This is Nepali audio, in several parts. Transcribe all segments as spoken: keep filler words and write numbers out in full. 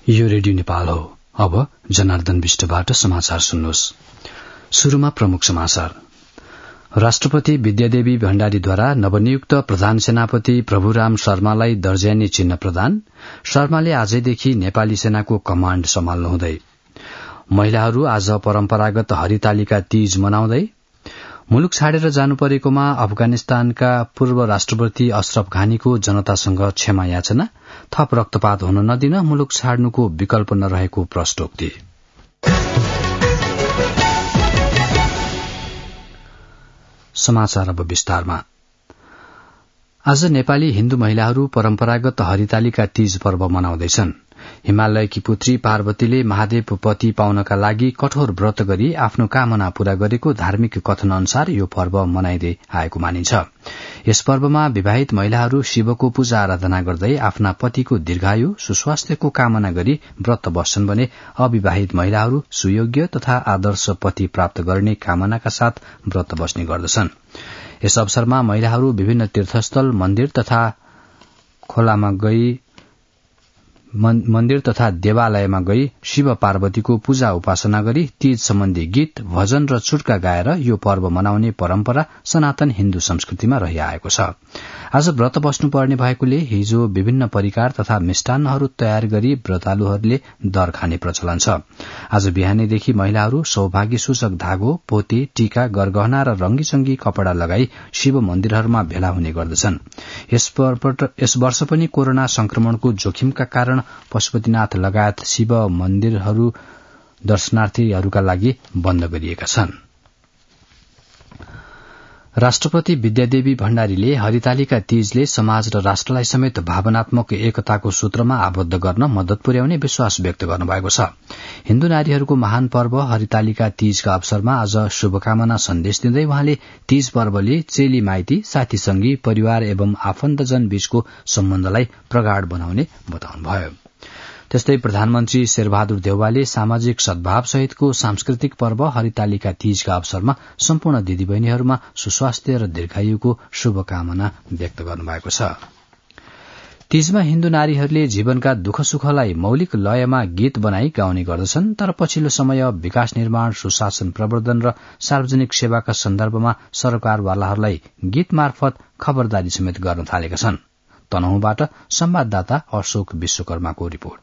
यो रेडियो नेपाल हो। अब जनार्दन विष्टबाट समाचार सुन्नुहोस्। शुरूमा प्रमुख समाचार। राष्ट्रपति विद्यादेवी भण्डारीद्वारा नवनियुक्त प्रधान सेनापति प्रभुराम शर्मालाई दर्जानी चिन्ह प्रदान। शर्माले आजैदेखि नेपाली सेनाको कमाण्ड सम्हाल्नुहुँदै। महिलाहरू आज परम्परागत हरितालिका तीज मनाउँदै। मुलुक छाडेर जानु परेकोमा अफगानिस्तानका पूर्व राष्ट्रपति अशरफ घानीको जनतासँग क्षमा याचना। थप रक्तपात हुन नदिन मुलुक छाड्नुको विकल्प नरहेको प्रष्टोक्ति। समाचार अब विस्तारमा। आज नेपाली हिन्दू महिलाहरू परम्परागत हरितालिका तीज पर्व मनाउँदैछन्। हिमालयकी पुत्री पार्वतीले महादेव पति पाउनका लागि कठोर व्रत गरी आफ्नो कामना पूरा गरेको धार्मिक कथन अनुसार यो पर्व मनाइँदै आएको मानिन्छ। यस पर्वमा विवाहित महिलाहरू शिवको पूजा आराधना गर्दै आफ्ना पतिको दीर्घायु सुस्वास्थ्यको कामना गरी व्रत बस्छन् भने अविवाहित महिलाहरू सुयोग्य तथा आदर्श पति प्राप्त गर्ने कामनाका साथ व्रत बस्ने गर्दछन्। यस अवसरमा महिलाहरू विभिन्न तीर्थस्थल मन्दिर तथा खोलामा गई मन्दिर तथा देवालयमा गई शिव पार्वतीको पूजा उपासना गरी तीज सम्बन्धी गीत भजन र चुट्का गाएर यो पर्व मनाउने परम्परा सनातन हिन्दू संस्कृतिमा रहिआएको छ। आज व्रत बस्नुपर्ने भएकोले हिजो विभिन्न परिकार तथा मिष्टान्नहरू तयार गरी व्रतालुहरूले दर खाने प्रचलन छ। आज बिहानैदेखि महिलाहरू सौभाग्य सूचक धागो, पोते, टीका, गरगहना र रंगीचंगी कपड़ा लगाई शिव मन्दिरहरूमा भेला हुने गर्दछन्। यस वर्ष पनि कोरोना संक्रमणको जोखिमका कारण पशुपतिनाथ लगायत शिव मन्दिरहरू दर्शनार्थीहरूका लागि बन्द गरिएका छन्। राष्ट्रपति विद्यादेवी भण्डारीले हरितालिका तीजले समाज र राष्ट्रलाई समेत भावनात्मक एकताको सूत्रमा आबद्ध गर्न मद्दत पुर्याउने विश्वास व्यक्त गर्नुभएको छ। हिन्दू नारीहरूको महान पर्व हरितालिका तीजका अवसरमा आज शुभकामना सन्देश दिँदै उहाँले तीज पर्वले चेली माइती, साथी संगी, परिवार एवं आफन्तजन बीचको सम्बन्धलाई प्रगाढ़ बनाउने बताउनुभयो। त्यस्तै प्रधानमन्त्री शेरबहादुर देउवाले सामाजिक सद्भाव सहितको सांस्कृतिक पर्व हरितालिका तीजका अवसरमा सम्पूर्ण दिदीबहिनीहरूमा सुस्वास्थ्य र दीर्घायुको शुभकामना व्यक्त गर्नुभएको छ। तीजमा हिन्दू नारीहरूले जीवनका दुःख सुखलाई मौलिक लयमा गीत बनाई गाउने गर्दछन्। तर पछिल्लो समय विकास निर्माण, सुशासन प्रवर्धन र सार्वजनिक सेवाका सन्दर्भमा सरकारवालाहरूलाई गीत मार्फत खबरदारी समेत गर्न थालेका छन्। तनहुँबाट संवाददाता अशोक विश्वकर्माको रिपोर्ट।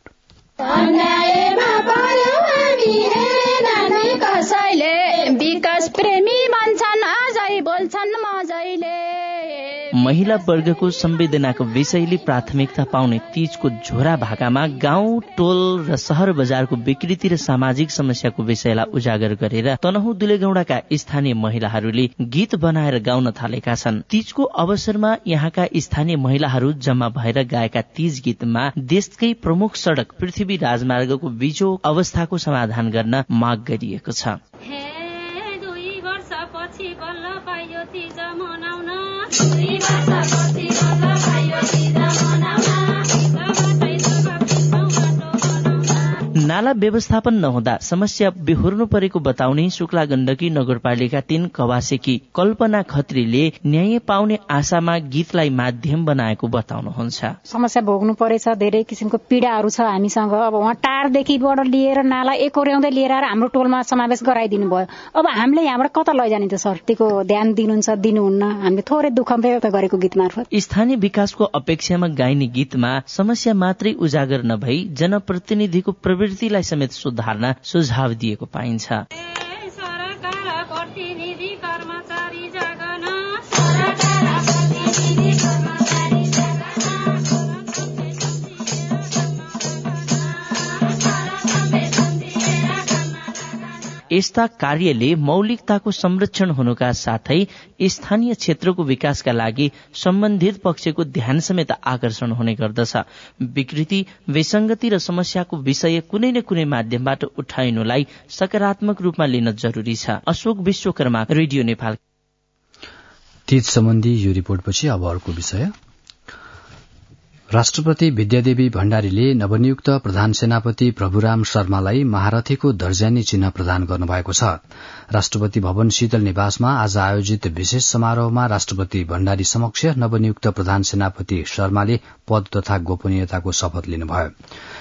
विकास प्रेमी भन्छन् अझै बोल्छन् मजैले। महिला वर्गको संवेदनाको विषयले प्राथमिकता पाउने तीजको झोरा भाकामा गाउँ, टोल र शहर बजारको विकृति र सामाजिक समस्याको विषयलाई उजागर गरेर तनहुँ दुलेगौंडाका स्थानीय महिलाहरूले गीत बनाएर गाउन थालेका छन्। तीजको अवसरमा यहाँका स्थानीय महिलाहरू जम्मा भएर गाएका तीज गीतमा देशकै प्रमुख सड़क पृथ्वी राजमार्गको बिजो अवस्थाको समाधान गर्न माग गरिएको छ। नाला व्यवस्थापन नहुँदा समस्या बिहोर्नु परेको बताउने शुक्ला गण्डकी नगरपालिका तीन कवासेकी कल्पना खत्रीले न्याय पाउने आशामा गीतलाई माध्यम बनाएको बताउनुहुन्छ। समस्या भोग्नु परेछ, धेरै किसिमको पीड़ाहरू छ हामीसँग। अब उहाँ टारदेखिबाट लिएर नाला एकोर्याउँदै लिएर हाम्रो टोलमा समावेश गराइदिनु भयो। अब हामीले यहाँबाट कता लैजाने त सर? त्यको ध्यान दिनुहुन्छ, दिनुहुन्न। हामीले थोरै दुःख व्यक्त गरेको गीत मार्फत स्थानीय विकासको अपेक्षामा गाइने गीतमा समस्या मात्रै उजागर नभई जनप्रतिनिधिको प्रवृत्तिलाई समेत सुधार्न सुझाव दिएको पाइन्छ। यस्ता कार्यले मौलिकताको संरक्षण हुनुका साथै स्थानीय क्षेत्रको विकासका लागि सम्बन्धित पक्षको ध्यान समेत आकर्षण हुने गर्दछ। विकृति, विसंगति र समस्याको विषय कुनै न कुनै माध्यमबाट उठाइनुलाई सकारात्मक रूपमा लिन जरुरी छ। अशोक विश्वकर्मा, रेडियो नेपाल। तीज सम्बन्धी यो रिपोर्टपछि अब अर्को विषय। राष्ट्रपति विद्यादेवी भण्डारीले नवनियुक्त प्रधान सेनापति प्रभुराम शर्मालाई महारथीको दर्जानी चिन्ह प्रदान गर्नुभएको छ। राष्ट्रपति भवन शीतल निवासमा आज आयोजित विशेष समारोहमा राष्ट्रपति भण्डारी समक्ष नवनियुक्त प्रधान सेनापति शर्माले पद तथा गोपनीयताको शपथ लिनुभयो।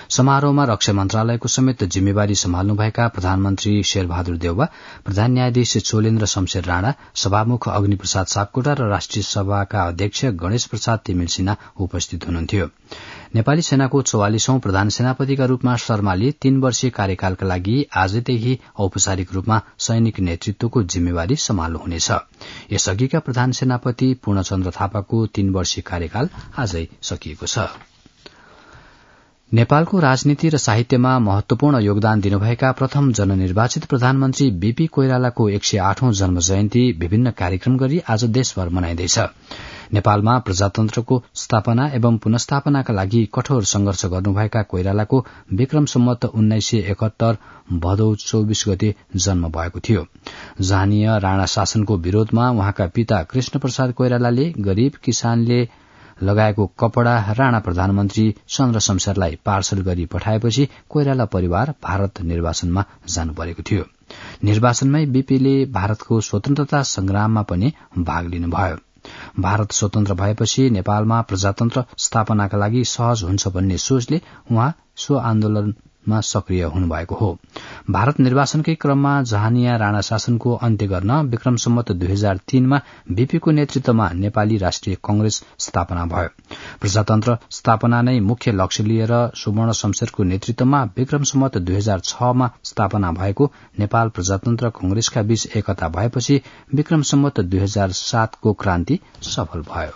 समारोहमा रक्षा मन्त्रालयको समेत जिम्मेवारी सम्हाल्नुभएका प्रधानमन्त्री शेरबहादुर देउवा, प्रधान न्यायाधीश चोलेन्द्र शमशेर राणा, सभामुख अग्निप्रसाद सापकोटा र राष्ट्रिय सभाका अध्यक्ष गणेश प्रसाद तिमिल सिन्हा उपस्थित हुनुहुन्थ्यो। नेपाली सेनाको चौवालिसौं प्रधान सेनापतिका रूपमा शर्माले तीन वर्षीय कार्यकालका लागि आजदेखि औपचारिक रूपमा सैनिक नेतृत्वको जिम्मेवारी सम्हाल्नुहुनेछ। यसअघिका प्रधान सेनापति पूर्णचन्द्र थापाको तीन वर्षीय कार्यकाल आजै सकिएको छ। नेपालको राजनीति र साहित्यमा महत्वपूर्ण योगदान दिनुभएका प्रथम जननिर्वाचित प्रधानमन्त्री बीपी कोइरालाको एक सय आठौं जन्म जयन्ती विभिन्न कार्यक्रम गरी आज देशभर मनाइँदैछ। नेपालमा प्रजातन्त्रको स्थापना एवं पुनस्थापनाका लागि कठोर संघर्ष गर्नुभएका कोइरालाको विक्रम सम्वत उन्नाइस सय एकहत्तर भदौ चौबीस गते जन्म भएको थियो। जहानीय राणा शासनको विरोधमा उहाँका पिता कृष्ण प्रसाद कोइरालाले गरीब किसानले लगाएको कपड़ा राणा प्रधानमन्त्री चन्द्र शमशेरलाई पार्सल गरी पठाएपछि कोइराला परिवार भारत निर्वाचनमा जानु परेको थियो। निर्वाचनमै बीपीले भारतको स्वतन्त्रता संग्राममा पनि भाग लिनुभयो। भारत स्वतन्त्र भएपछि नेपालमा प्रजातन्त्र स्थापनाका लागि सहज हुन्छ भन्ने सोचले उहाँ सो आन्दोलनमा सक्रिय हुनुभएको हो। भारत निर्वाचनकै क्रममा जहानिया राणा शासनको अन्त्य गर्न विक्रम सम्वत दुई हजार तीनमा बीपीको नेतृत्वमा नेपाली राष्ट्रिय कंग्रेस स्थापना भयो। प्रजातन्त्र स्थापना नै मुख्य लक्ष्य लिएर सुवर्ण शमशेरको नेतृत्वमा विक्रम सम्वत दुई हजार छमा स्थापना भएको नेपाल प्रजातन्त्र कंग्रेसका बीच एकता भएपछि विक्रम सम्वत दुई हजार सातको क्रान्ति सफल भयो।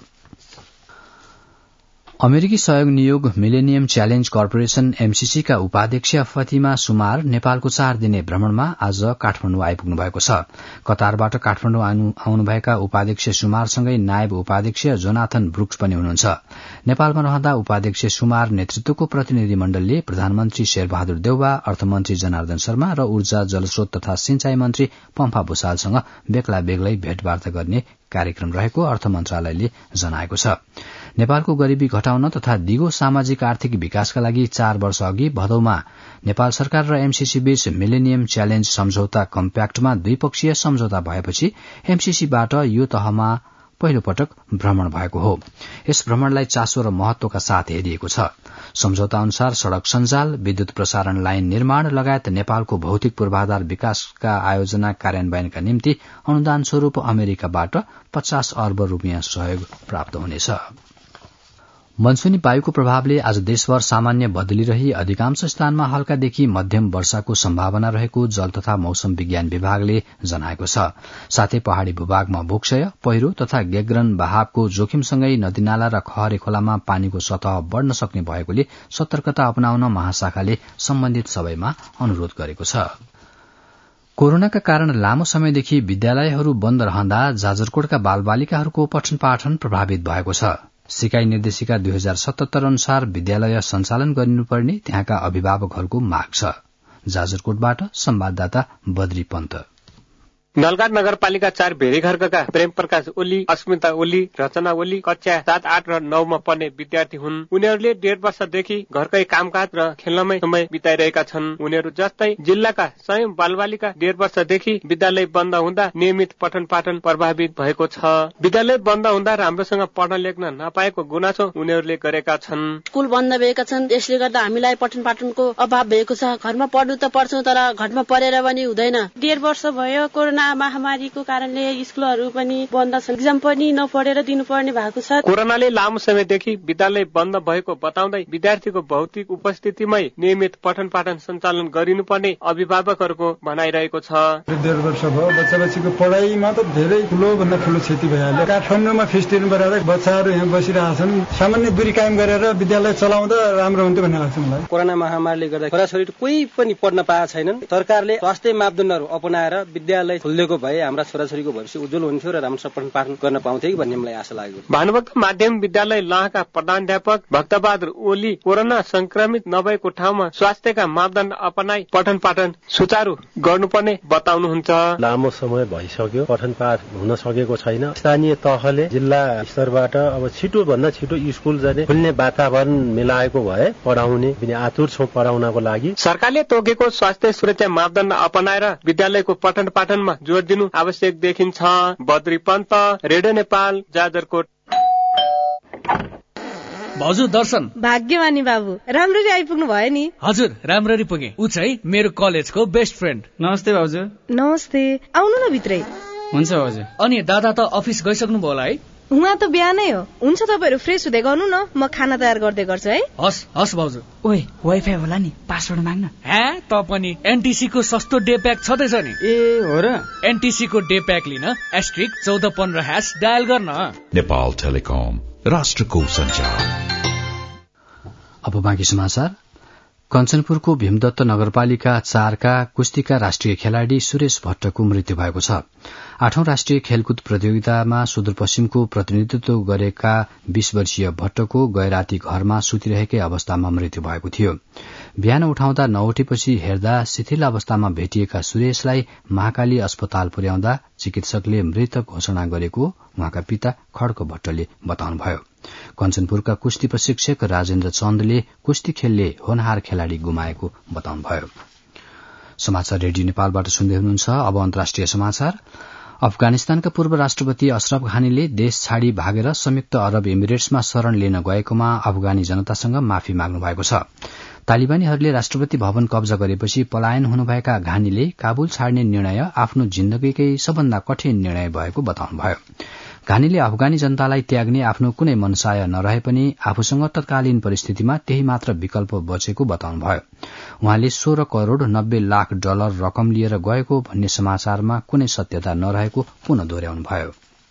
अमेरिकी सहयोग नियोग मिलेनियम च्यालेन्ज कर्पोरेशन एमसीसी का उपाध्यक्ष फतिमा सुमार नेपालको चार दिने भ्रमणमा आज काठमाडौँ आइपुग्नु भएको छ। कतारबाट काठमाडौँ आउनुभएका उपाध्यक्ष सुमारसँगै नायब उपाध्यक्ष जोनाथन ब्रुक्स पनि हुनुहुन्छ। नेपालमा रहँदा उपाध्यक्ष सुमार नेतृत्वको प्रतिनिधि मण्डलले प्रधानमन्त्री शेरबहादुर देउवा, अर्थमन्त्री जनार्दन शर्मा र ऊर्जा जलस्रोत तथा सिंचाई मन्त्री पम्फा भूषालसँग बेग्ला बेग्लै भेटवार्ता गर्ने कार्यक्रम रहेको अर्थ मन्त्रालयले जनाएको छ। नेपालको गरीबी घटाउन तथा दिगो सामाजिक आर्थिक विकासका लागि चार वर्ष अघि भदौमा नेपाल सरकार र एमसीसी बीच मिलेनियम च्यालेन्ज सम्झौता कम्प्याक्टमा द्विपक्षीय सम्झौता भएपछि एमसीसीबाट यो तहमा पहिलो पटक भ्रमण भएको हो। यस भ्रमणलाई चासो र महत्वका साथ हेरिएको छ। सम्झौता अनुसार सड़क सञ्जाल, विद्युत प्रसारण लाइन निर्माण लगायत नेपालको भौतिक पूर्वाधार विकासका आयोजना कार्यान्वयनका निम्ति अनुदान स्वरूप अमेरिकाबाट पचास अर्ब रूपियाँ सहयोग प्राप्त हुनेछ। मनसूनी वायुको प्रभावले आज देशभर सामान्य बदलिरही अधिकांश स्थानमा हल्कादेखि मध्यम वर्षाको सम्भावना रहेको जल तथा मौसम विज्ञान विभागले जनाएको छ। साथै पहाड़ी भूभागमा भूक्षय, पहिरो तथा गेग्रन बहावको जोखिमसँगै नदीनाला र खहरे खोलामा पानीको सतह बढ़न सक्ने भएकोले सतर्कता अपनाउन महाशाखाले सम्बन्धित सबैमा अनुरोध गरेको छ। कोरोनाका कारण लामो समयदेखि विद्यालयहरू बन्द रहँदा जाजरकोटका बालबालिकाहरूको पठन पाठन प्रभावित भएको छ। सिकाई निर्देशिका दुई हजार सतहत्तर अनुसार विद्यालय सञ्चालन गरिनुपर्ने त्यहाँका अभिभावकहरूको माग छ। जाजरकोटबाट संवाददाता बद्री पन्त। नलगाड नगरपालिका चार भेरीघरका प्रेम प्रकाश ओली, अस्मिता ओली, रचना ओली कक्षा सात, आठ र नौमा पढ्ने विद्यार्थी हुन्। उनीहरूले डेढ वर्षदेखि घरकै कामकाज र खेल्नमै समय बिताइरहेका छन्। उनीहरू जस्तै जिल्लाका सयौं बालबालिका डेढ वर्षदेखि विद्यालय बन्द हुँदा नियमित पठन पाठन प्रभावित भएको छ। विद्यालय बन्द हुँदा राम्रोसँग पढ्न लेख्न नपाएको गुनासो उनीहरूले गरेका छन्। स्कुल बन्द भएका छन्, यसले गर्दा हामीलाई पठन पाठनको अभाव भएको छ। घरमा पढ्नु त पढ्छौं, तर घरमा पढेर पनि हुँदैन। डेढ वर्ष भयो कोरोना महामारीको कारणले स्कुलहरू पनि बन्द छन्, एक्जाम पनि नपढेर दिनुपर्ने भएको छ। कोरोनाले लामो समयदेखि विद्यालय बन्द भएको बताउँदै विद्यार्थीको भौतिक उपस्थितिमै नियमित पठन पाठन सञ्चालन गरिनुपर्ने अभिभावकहरूको भनाइरहेको छ। डेढ वर्ष भयो, बच्चा बच्चीको पढाइमा त धेरै ठुलो भन्दा ठुलो क्षति भइहाल्यो। काठमाडौँमा फिस्टिनु परेर बच्चाहरू यहाँ बसिरहेछन्। सामान्य दूरी कायम गरेर विद्यालय चलाउँदा राम्रो हुन्थ्यो भन्ने लाग्छ मलाई। कोरोना महामारीले गर्दा छोराछोरी कोही पनि पढ्न पाएका छैनन्। सरकारले स्वास्थ्य मापदण्डहरू अपनाएर विद्यालय खोलिदिएको भए हाम्रा छोराछोरीको भविष्य उज्जवल हुन्थ्यो र राम्रो पठन पाठन गर्न पाउँथे कि भन्ने मलाई आशा लाग्यो। भानुभक्त माध्यमिक विद्यालय लाहका प्रधानाध्यापक भक्तबहादुर ओली कोरोना संक्रमित नभएको ठाउँमा स्वास्थ्यका मापदण्ड अपनाई पठन पाठन सुचारू गर्नुपर्ने बताउनुहुन्छ। लामो समय भइसक्यो, पठन पाठ हुन सकेको छैन। स्थानीय तहले जिल्ला स्तरबाट अब छिटो भन्दा छिटो स्कुल जाने खुल्ने वातावरण मिलाएको भए पढाउने पनि आतुर छौं पढाउनको लागि। सरकारले तोकेको स्वास्थ्य सुरक्षा मापदण्ड अपनाएर विद्यालयको पठन पाठनमा जोड़ दिनु आवश्यक देखिन्छ। बद्री पन्त, रेडियो नेपाल, जाजरकोट। भाउजू दर्शन। भाग्यमानी बाबु, राम्ररी आइपुग्नु भयो नि। हजुर राम्ररी पुगे। ऊ चाहिँ मेरो कलेजको बेस्ट फ्रेन्ड। नमस्ते भाउजू। नमस्ते, आउनु न भित्रै। हुन्छ भाउजू। अनि दादा त अफिस गइसक्नु भयो होला है? उहाँ त बिहानै हो। हुन्छ तपाईँहरू फ्रेस हुँदै गर्नु न, म खाना तयार गर्दै गर्छु है। हस् हस् भाउजू। ओए वाइफाई होला नि, पासवर्ड माग्न। हे त पनि एनटीसी को सस्तो डे प्याक छँदैछ नि। ए हो र? एनटीसी को डे प्याक लिन एस्ट्रिक चौध पन्ध्र ह्यास डायल गर्न। नेपाल टेलिकम, राष्ट्रको सञ्चार। अब बाँकी समाचार। कञ्चनपुरको भीमदत्त नगरपालिका चारका कुस्तीका राष्ट्रिय खेलाड़ी सुरेश भट्टको मृत्यु भएको छ। आठौं राष्ट्रिय खेलकुद प्रतियोगितामा सुदूरपश्चिमको प्रतिनिधित्व गरेका बीस वर्षीय भट्टको गैराती घरमा सुतिरहेकै अवस्थामा मृत्यु भएको थियो। बिहान उठाउँदा नउठेपछि हेर्दा शिथिल अवस्थामा भेटिएका सुरेशलाई महाकाली अस्पताल पुर्याउँदा चिकित्सकले मृत घोषणा गरेको उहाँका पिता खड्क भट्टले बताउनुभयो। कञ्चनपुरका कुस्ती प्रशिक्षक राजेन्द्र चन्दले कुस्ती खेलले होनहार खेलाड़ी गुमाएको बताउनुभयो। समाचार रेडियो नेपालबाट सुन्दै हुनुहुन्छ। अब अन्तर्राष्ट्रिय समाचार। अफगानिस्तानका पूर्व राष्ट्रपति अशरफ घानीले देश छाडी भागेर संयुक्त अरब इमिरेट्समा शरण लिन गएकोमा अफगानी जनतासँग माफी माग्नु भएको छ। तालिबानीहरूले राष्ट्रपति भवन कब्जा गरेपछि पलायन हुनुभएका घानीले काबुल छाड्ने निर्णय आफ्नो जिन्दगीकै सबभन्दा कठिन निर्णय भएको बताउनुभयो। घानीले अफगानी जनतालाई त्याग्ने आफ्नो कुनै मनसाय नरहे पनि आफूसँग तत्कालीन परिस्थितिमा त्यही मात्र विकल्प बचेको बताउनुभयो। उहाँले सोह्र करोड़ नब्बे लाख डलर रकम लिएर गएको भन्ने समाचारमा कुनै सत्यता नरहेको पुनः दोहोर्याउनुभयो।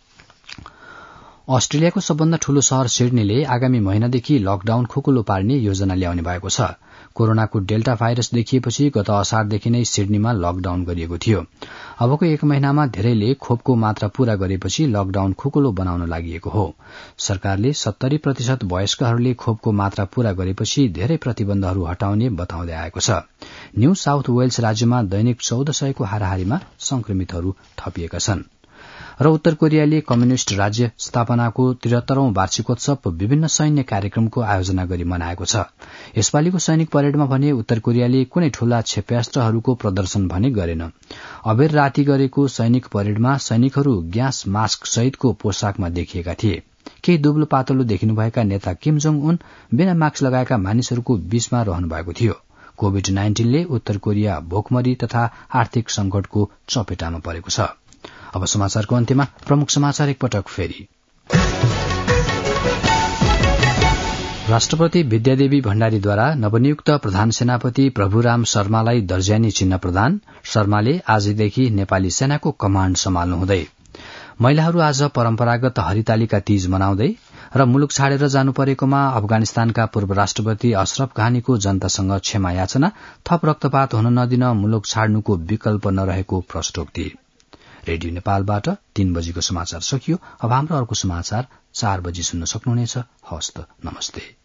अस्ट्रेलियाको सबभन्दा ठूलो शहर सिडनीले आगामी महिनादेखि लकडाउन खुकुलो पार्ने योजना ल्याउने भएको छ। कोरोनाको डेल्टा भाइरस देखिएपछि गत असारदेखि नै सिडनीमा लकडाउन गरिएको थियो। अबको एक महिनामा धेरैले खोपको मात्रा पूरा गरेपछि लकडाउन खुकुलो बनाउन लागि हो। सरकारले सत्तरी प्रतिशत वयस्कहरूले खोपको मात्रा पूरा गरेपछि धेरै प्रतिबन्धहरू हटाउने बताउँदै आएको छ। न्यू साउथ वेल्स राज्यमा दैनिक चौध सयको हाराहारीमा संक्रमितहरू थपिएका छन्। र उत्तर कोरियाले कम्युनिष्ट राज्य स्थापनाको त्रिहत्तरौं वार्षिकोत्सव विभिन्न सैन्य कार्यक्रमको आयोजना गरी मनाएको छ। यसपालिको सैनिक परेडमा भने उत्तर कोरियाले कुनै ठूला क्षेप्यास्त्रहरूको प्रदर्शन भने गरेन। अबेर राति गरेको सैनिक परेडमा सैनिकहरू ग्यास मास्क सहितको पोशाकमा देखिएका थिए। केही दुब्लो पातलो देखिनुभएका नेता किम जोङ उन बिना मास्क लगाएका मानिसहरूको बीचमा रहनु भएको थियो। कोविड नाइन्टीनले उत्तर कोरिया भोकमरी तथा आर्थिक संकटको चपेटामा परेको छ। अब समाचारको अन्त्यमा प्रमुख समाचार एकपटक फेरि। राष्ट्रपति विद्यादेवी भण्डारीद्वारा नवनियुक्त प्रधान सेनापति प्रभुराम शर्मालाई दर्जानी चिन्ह प्रदान। शर्माले आजदेखि नेपाली सेनाको कमाण्ड सम्हाल्नुहुँदै। महिलाहरू आज परम्परागत हरितालिका तीज मनाउँदै र मुलुक छाडेर जानु परेकोमा अफगानिस्तानका पूर्व राष्ट्रपति अशरफ घानीको जनतासँग क्षमा याचना। थप रक्तपात हुन नदिन मुलुक छाड्नुको विकल्प नरहेको प्रष्टोक्ति। रेडियो नेपालबाट तीन बजीको समाचार सकियो। अब हाम्रो अर्को समाचार चार बजी सुन्न सक्नुहुनेछ। हस्त नमस्ते।